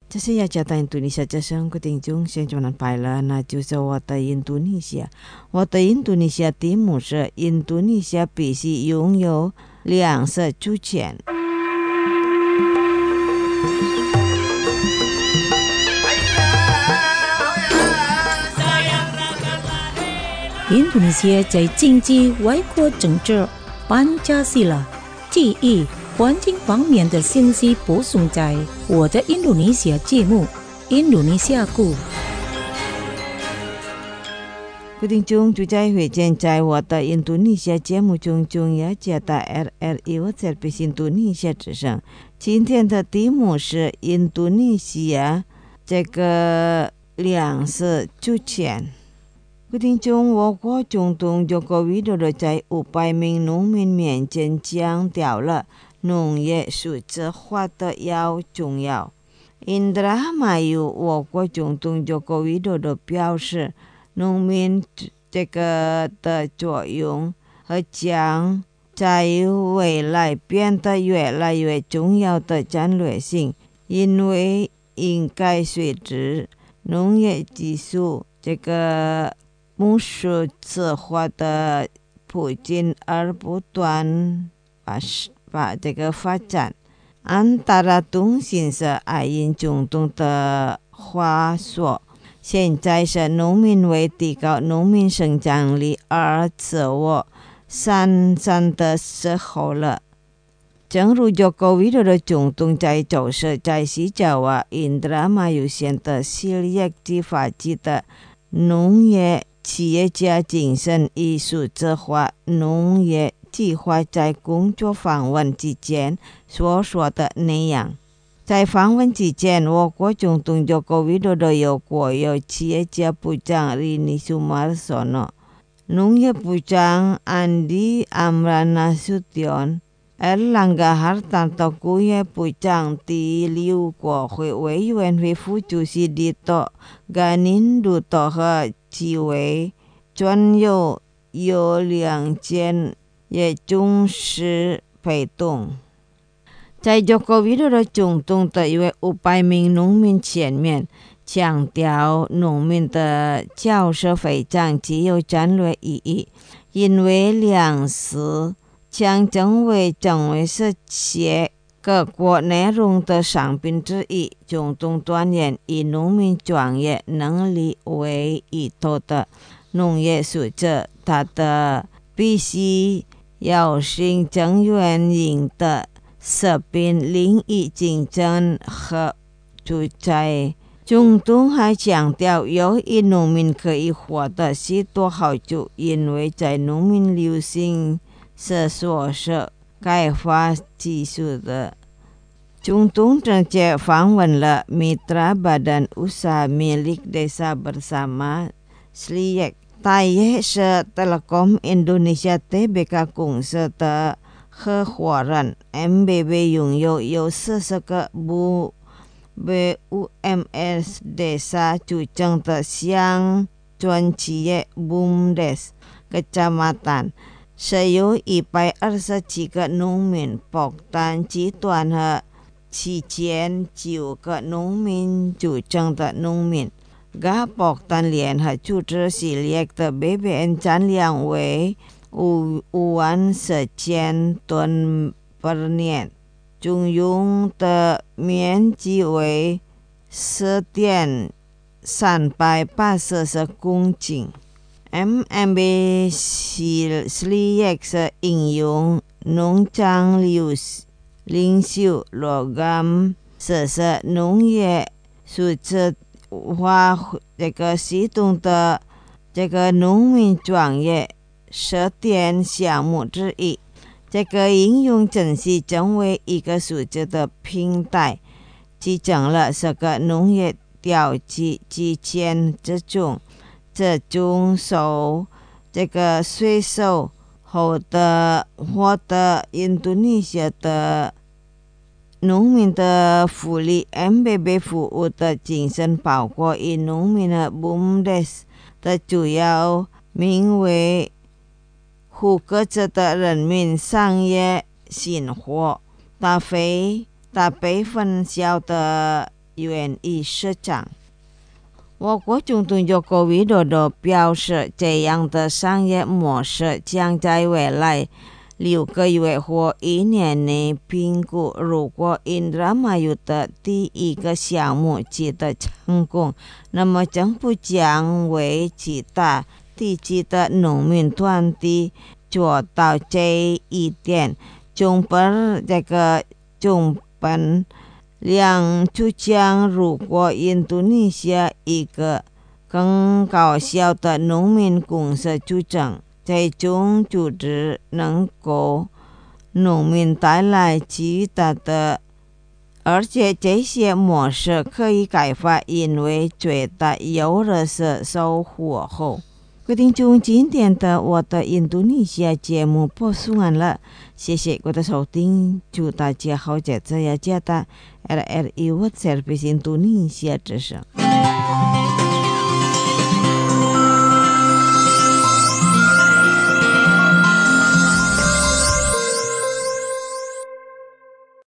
这是雅加达印度尼西亚这生个听众先就能拜了，那就是我的印度尼西亚。我的印度尼西亚题目是印度尼西亚必须拥有粮食主权。 印度尼西亚在经济、外交、政治、班加西拉、记忆、环境方面的信息播送在我的印度尼西亚节目《印度尼西亚故》。 各位听众，就在会见在我的印度尼西亚节目中，雅加达 RRI 我在被印度尼西亚之声。今天的题目是印度尼西亚这个粮食主权。各位听众，我国总统佐科维多多在500名农民面前强调了农业数字化的重要。印度马尤我国总统佐科维多多表示，农民这个的作用和将在未来变得越来越重要的战略性，因为应该随着农业技术这个数字化的普及而不断把这个发展。安达拉通信社爱因总统的话说，现在是农民为提高农民生产力而自我生产的时候了。正如佐科维多多总统在周四在西爪哇印度马尤县的西里耶计发起的农业企业家精神与数字化农业计划在工作访问之前所说的那样。在访问之前，我国总统佐科维多多有国有企业家部长Rini Sumarsono、农业部长Andi Amranasution、Erlangga Hartarto工业部长第6国会委员会副主席Dito Ganinduto 和几位专有两件也总是陪同。在佐科维多多总统的一位500名农民前面强调，农民的角色非常具有战略意义，因为粮食将成为这些各国内容的商品之一。总统断言，以农民专业能力为依托的农业数字，它的必须要行政原因的食品领域竞争和主宰。总统还强调，由于农民可以获得许多好处，因为在农民流行是所是开发技术的。总统直接访问了 Mitra Badan Usaha Milik Desa Bersama SLIEK， 它也是 Telekom Indonesia Tbk 公司的合伙人。 MBB 拥有40个BUMS desa 组成的乡村企业 BUMDes kecamatan， 是由127个农民、保单集团和7009个农民组成的农民。该保单联合组织系列的 BBM 产量为54000吨 per 年，总用的面积为10.380公顷。MMB SLIEK 是应用农场领袖logam实施农业数字化这个系统的这个农民专业试点项目之一。这个应用程序成为一个数字的平台，集成了10个农业调剂基建之中，这种受这个税收后的获得印度尼西亚的农民的福利。 MBB 服务的精神包括以农民和 BUMDes 的主要名为护各自的人民商业生活，它被分销的愿意施展。我国总统joko widodo 表示，这样的商业模式将在未来6个月或1年内评估，如果 Indramayu 的第一个项目取得成功，那么政府将为其他地区的农民团体做到这一点。中本两就将如果印度尼西亚一个更高效的农民公社组成，这种组织能够农民带来巨大的，而且这些模式可以改发，因为最大优势是收获后。各位听众，今天的我的印度尼西亚节目播送完了，谢谢各位的收听，祝大家好日子，也记得 RRI World Service 印度尼西亚之声。